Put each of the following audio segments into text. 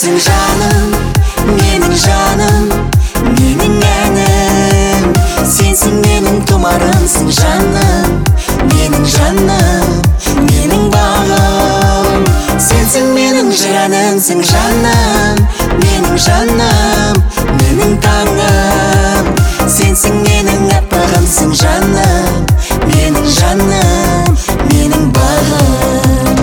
жарымсың жаным, менің жаным, менің әнім. Сенсің менің тұмарымсың жаным, менің жаным, менің бағым. Сенсің менің жыранымсың жаным, менің жаным, менің таңым. Сенсің менің аппағымсың жаным, менің жаным, менің бағым.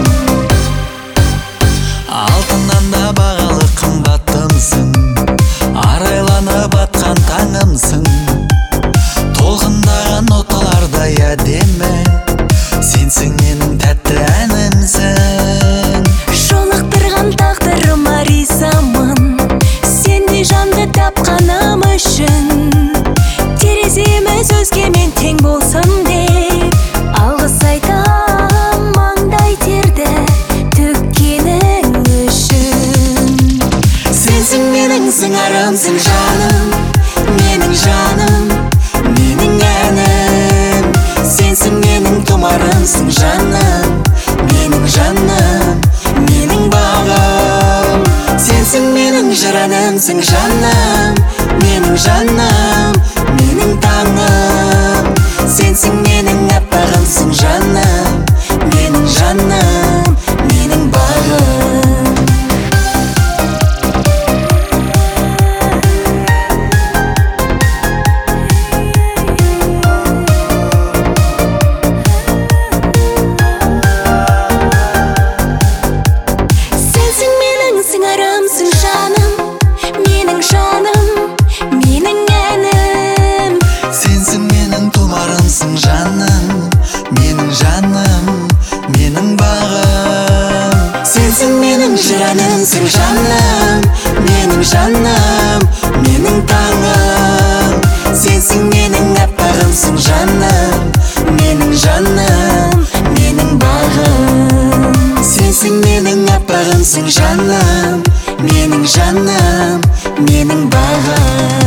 Алтыннан да бағалы қымбаттымсың, арайланып атқан таңымсың. Толқындаған ноталардай әдемі, сенсің менің тәтті әнімсің. Жолықтырған тағдырыма ризамын, сендей жанды тапқаным үшін. Тереземіз өзгемен тең болсын деп, алғыс айтам маңдай терді төккенің үшін. Сенсің менің сыңарымсың жаным, менің жаным, менің әнім. Сенсің менің тұмарымсың жаным, менің жаным, менің бағым. Сенсің менің жыранымсың жаным, менің жаным, менің таңым. Сенсің менің аппағымсың жаным, менің жаным, менің бағым. Сенсің менің сыңарымсың жаным, менің жаным, менің әнім. Сенсің менің тұмарымсың жаным, менің жаным, менің бағым. Сенсің менің жыранымсың жаным, менің жаным, менің таңым. Сенсің менің аппағымсың жаным, менің жаным, менің бағым. Сенсің менің аппағымсың жаным, менің жаным, менің бағым.